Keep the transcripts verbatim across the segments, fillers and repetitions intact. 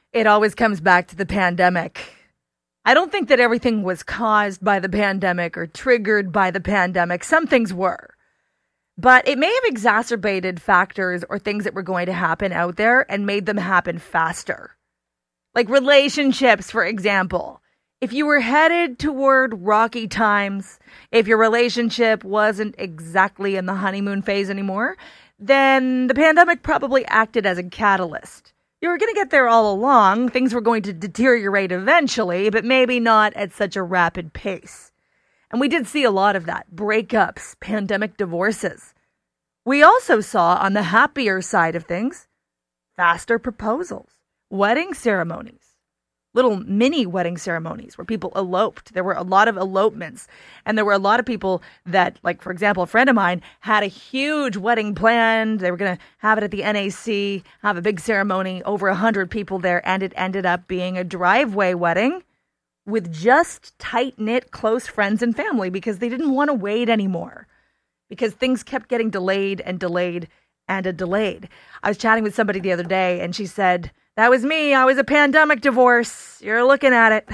It always comes back to the pandemic. I don't think that everything was caused by the pandemic or triggered by the pandemic. Some things were. But it may have exacerbated factors or things that were going to happen out there and made them happen faster. Like relationships, for example. If you were headed toward rocky times, if your relationship wasn't exactly in the honeymoon phase anymore, then the pandemic probably acted as a catalyst. You were going to get there all along. Things were going to deteriorate eventually, but maybe not at such a rapid pace. And we did see a lot of that. Breakups, pandemic divorces. We also saw, on the happier side of things, faster proposals, wedding ceremonies. Little mini wedding ceremonies where people eloped. There were a lot of elopements. And there were a lot of people that, like, for example, a friend of mine had a huge wedding planned. They were going to have it at the N A C, have a big ceremony, over one hundred people there. And it ended up being a driveway wedding with just tight-knit, close friends and family because they didn't want to wait anymore. Because things kept getting delayed and delayed and a delayed. I was chatting with somebody the other day and she said, that was me. I was a pandemic divorce. You're looking at it.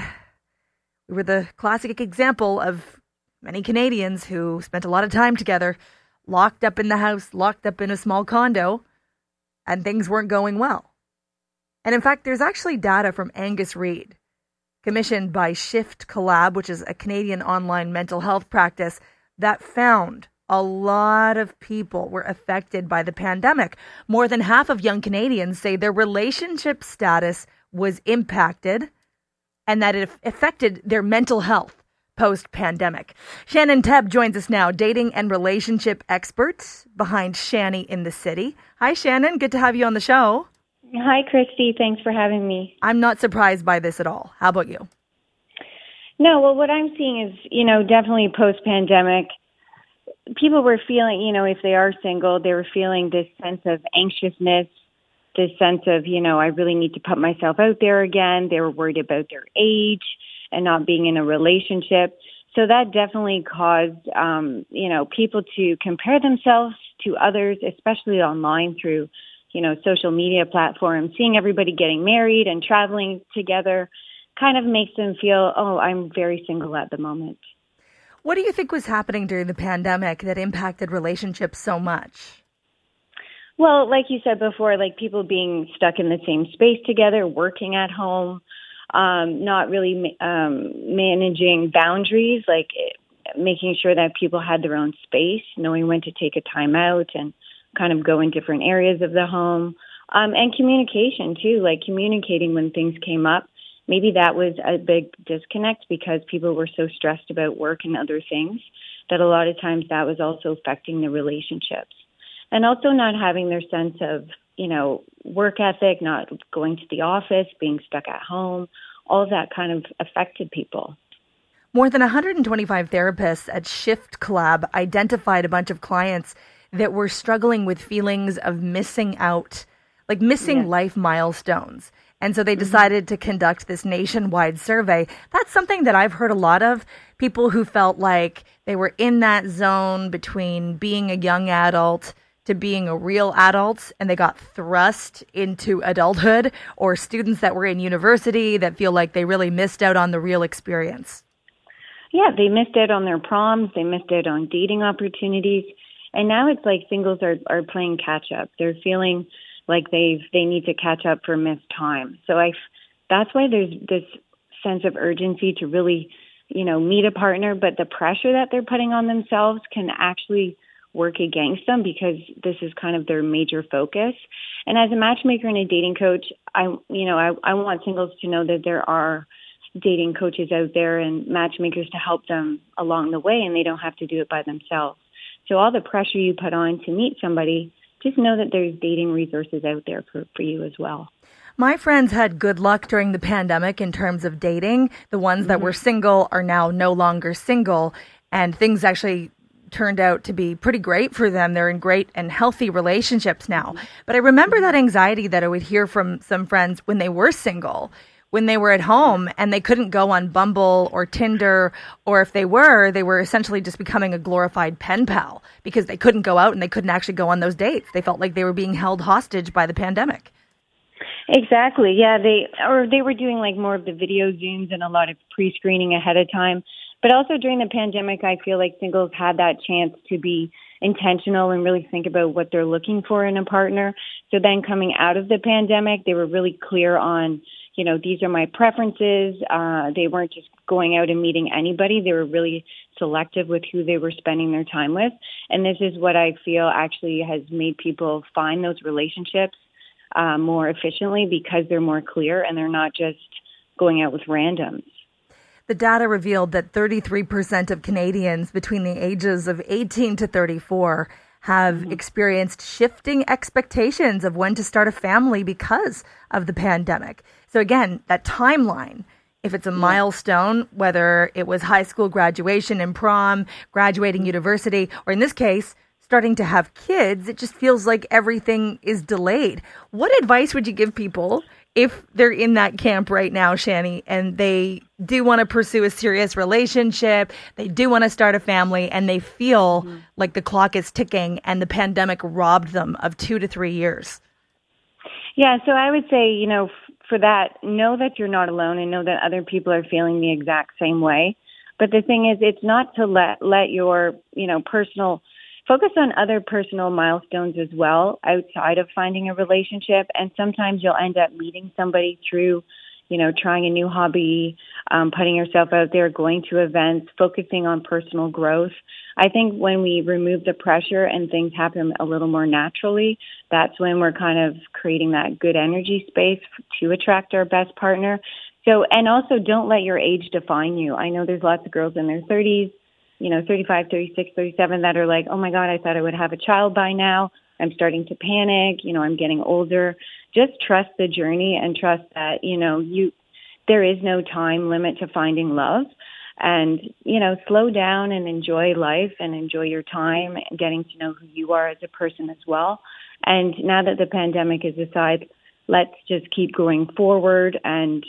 We were the classic example of many Canadians who spent a lot of time together, locked up in the house, locked up in a small condo, and things weren't going well. And in fact, there's actually data from Angus Reid, commissioned by Shift Collab, which is a Canadian online mental health practice, that found a lot of people were affected by the pandemic. More than half of young Canadians say their relationship status was impacted and that it affected their mental health post-pandemic. Shannon Tebb joins us now, dating and relationship expert behind Shanny in the City. Hi, Shannon. Good to have you on the show. Hi, Christy. Thanks for having me. I'm not surprised by this at all. How about you? No, well, what I'm seeing is, you know, definitely post-pandemic, people were feeling, you know, if they are single, they were feeling this sense of anxiousness, this sense of, you know, I really need to put myself out there again. They were worried about their age and not being in a relationship. So that definitely caused, um, you know, people to compare themselves to others, especially online through, you know, social media platforms. Seeing everybody getting married and traveling together kind of makes them feel, oh, I'm very single at the moment. What do you think was happening during the pandemic that impacted relationships so much? Well, like you said before, like people being stuck in the same space together, working at home, um, not really um, managing boundaries, like making sure that people had their own space, knowing when to take a time out and kind of go in different areas of the home, um, and communication too, like communicating when things came up. Maybe that was a big disconnect because people were so stressed about work and other things that a lot of times that was also affecting the relationships. And also not having their sense of, you know, work ethic, not going to the office, being stuck at home, all of that kind of affected people. More than one hundred twenty-five therapists at Shift Collab identified a bunch of clients that were struggling with feelings of missing out, like missing yes. life milestones. And so they decided mm-hmm. to conduct this nationwide survey. That's something that I've heard a lot of, people who felt like they were in that zone between being a young adult to being a real adult, and they got thrust into adulthood, or students that were in university that feel like they really missed out on the real experience. Yeah, they missed out on their proms, they missed out on dating opportunities, and now it's like singles are, are playing catch up. They're feeling like they've they need to catch up for missed time. So I, that's why there's this sense of urgency to really, you know, meet a partner, but the pressure that they're putting on themselves can actually work against them because this is kind of their major focus. And as a matchmaker and a dating coach, I, you know, I, I want singles to know that there are dating coaches out there and matchmakers to help them along the way, and they don't have to do it by themselves. So all the pressure you put on to meet somebody, just know that there's dating resources out there for, for you as well. My friends had good luck during the pandemic in terms of dating. The ones mm-hmm. that were single are now no longer single, and things actually turned out to be pretty great for them. They're in great and healthy relationships now. Mm-hmm. But I remember that anxiety that I would hear from some friends when they were single, when they were at home and they couldn't go on Bumble or Tinder, or if they were, they were essentially just becoming a glorified pen pal because they couldn't go out and they couldn't actually go on those dates. They felt like they were being held hostage by the pandemic. Exactly. Yeah, they or they were doing like more of the video Zooms and a lot of pre-screening ahead of time. But also during the pandemic, I feel like singles had that chance to be intentional and really think about what they're looking for in a partner. So then coming out of the pandemic, they were really clear on, you know, these are my preferences. Uh, they weren't just going out and meeting anybody. They were really selective with who they were spending their time with. And this is what I feel actually has made people find those relationships uh, more efficiently because they're more clear and they're not just going out with randoms. The data revealed that thirty-three percent of Canadians between the ages of eighteen to thirty-four have mm-hmm. experienced shifting expectations of when to start a family because of the pandemic. So again, that timeline, if it's a yeah. milestone, whether it was high school graduation and prom, graduating mm-hmm. university, or in this case, starting to have kids, it just feels like everything is delayed. What advice would you give people if they're in that camp right now, Shani, and they do want to pursue a serious relationship, they do want to start a family, and they feel mm-hmm. like the clock is ticking and the pandemic robbed them of two to three years? Yeah, so I would say, you know, f- for that, know that you're not alone and know that other people are feeling the exact same way. But the thing is, it's not to let, let your, you know, personal focus on other personal milestones as well outside of finding a relationship. And sometimes you'll end up meeting somebody through, you know, trying a new hobby, um, putting yourself out there, going to events, focusing on personal growth. I think when we remove the pressure and things happen a little more naturally, that's when we're kind of creating that good energy space to attract our best partner. So, and also don't let your age define you. I know there's lots of girls in their thirties, you know, thirty-five, thirty-six, thirty-seven that are like, oh my God, I thought I would have a child by now. I'm starting to panic. You know, I'm getting older. Just trust the journey and trust that, you know, you, there is no time limit to finding love. And, you know, slow down and enjoy life and enjoy your time and getting to know who you are as a person as well. And now that the pandemic is aside, let's just keep going forward and,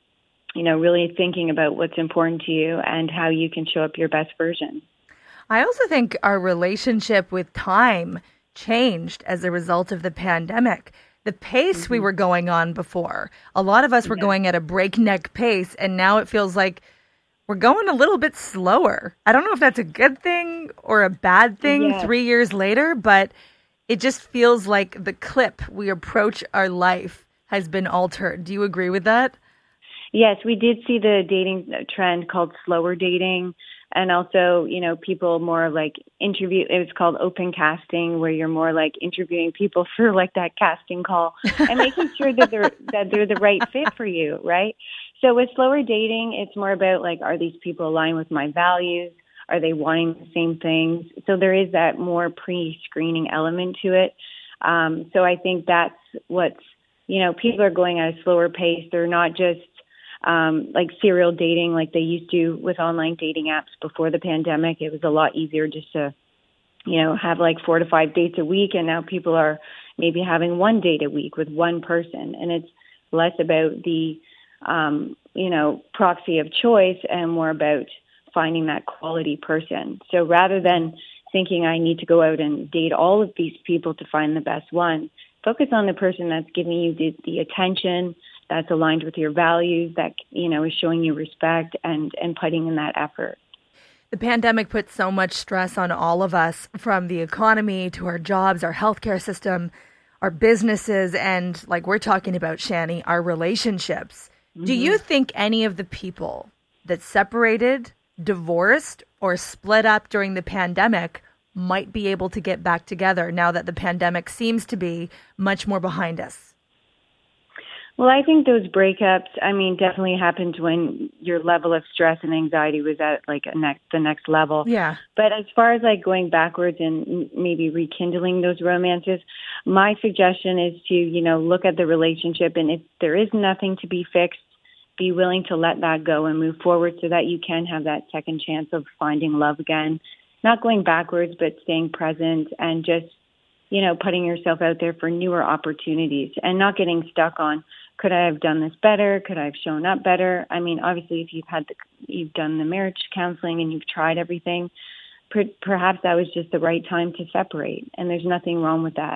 you know, really thinking about what's important to you and how you can show up your best version. I also think our relationship with time changed as a result of the pandemic. The pace mm-hmm. we were going on before, a lot of us were yeah. going at a breakneck pace, and now it feels like we're going a little bit slower. I don't know if that's a good thing or a bad thing yeah. three years later, but it just feels like the clip we approach our life has been altered. Do you agree with that? Yes, we did see the dating trend called slower dating, and also, you know, people more like interview, it was called open casting, where you're more like interviewing people for like that casting call and making sure that they're, that they're the right fit for you, right? So with slower dating, it's more about like, are these people aligned with my values? Are they wanting the same things? So there is that more pre-screening element to it. Um, so I think that's what's, you know, people are going at a slower pace. They're not just um, like serial dating like they used to with online dating apps before the pandemic. It was a lot easier just to, you know, have like four to five dates a week. And now people are maybe having one date a week with one person. And it's less about the, um, you know, proxy of choice and more about finding that quality person. So rather than thinking I need to go out and date all of these people to find the best one, focus on the person that's giving you the, the attention, that's aligned with your values, that, you know, is showing you respect and, and putting in that effort. The pandemic put so much stress on all of us, from the economy to our jobs, our healthcare system, our businesses, and like we're talking about, Shani, our relationships. Mm-hmm. Do you think any of the people that separated, divorced, or split up during the pandemic might be able to get back together now that the pandemic seems to be much more behind us? Well, I think those breakups, I mean, definitely happened when your level of stress and anxiety was at like a next, the next level. Yeah. But as far as like going backwards and maybe rekindling those romances, my suggestion is to, you know, look at the relationship, and if there is nothing to be fixed, be willing to let that go and move forward so that you can have that second chance of finding love again. Not going backwards, but staying present and just, you know, putting yourself out there for newer opportunities and not getting stuck on, could I have done this better? Could I have shown up better? I mean, obviously, if you've had the, you've done the marriage counseling and you've tried everything, per, perhaps that was just the right time to separate, and there's nothing wrong with that.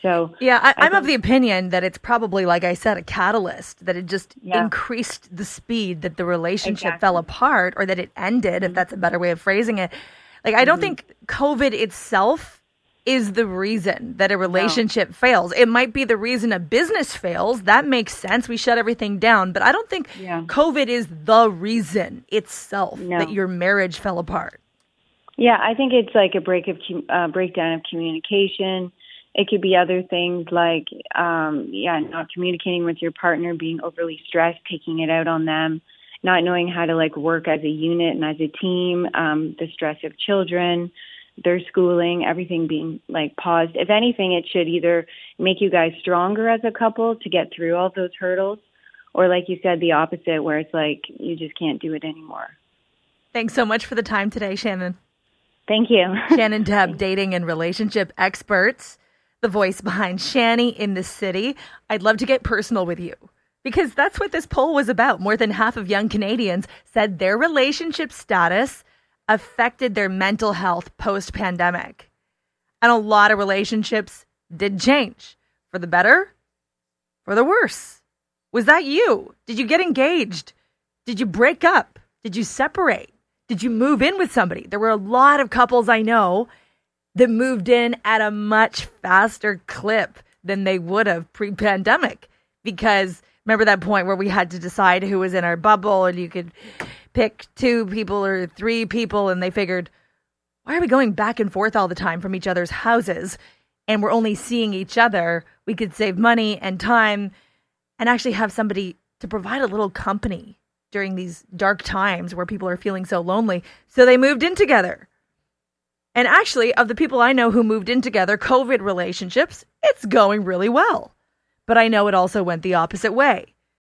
So yeah, I, I'm I of the opinion that it's probably, like I said, a catalyst, that it just yeah. increased the speed that the relationship Exactly. fell apart, or that it ended, mm-hmm. if that's a better way of phrasing it. Like, I don't mm-hmm. think COVID itself is the reason that a relationship no. fails. It might be the reason a business fails. That makes sense. We shut everything down. But I don't think yeah. COVID is the reason itself no. that your marriage fell apart. Yeah, I think it's like a break of uh, breakdown of communication. It could be other things like, um, yeah, not communicating with your partner, being overly stressed, taking it out on them, not knowing how to like work as a unit and as a team, um, the stress of children, their schooling, everything being like paused. If anything, it should either make you guys stronger as a couple to get through all those hurdles, or like you said, the opposite, where it's like you just can't do it anymore. Thanks so much for the time today, Shannon. Thank you. Shannon Deb, dating and relationship experts, the voice behind Shanny in the City. I'd love to get personal with you, because that's what this poll was about. More than half of young Canadians said their relationship status affected their mental health post-pandemic. And a lot of relationships did change. For the better, for the worse. Was that you? Did you get engaged? Did you break up? Did you separate? Did you move in with somebody? There were a lot of couples I know that moved in at a much faster clip than they would have pre-pandemic. Because remember that point where we had to decide who was in our bubble, and you could pick two people or three people, and they figured, why are we going back and forth all the time from each other's houses, and we're only seeing each other? We could save money and time and actually have somebody to provide a little company during these dark times where people are feeling so lonely. So they moved in together. And actually, of the people I know who moved in together, COVID relationships, it's going really well. But I know it also went the opposite way.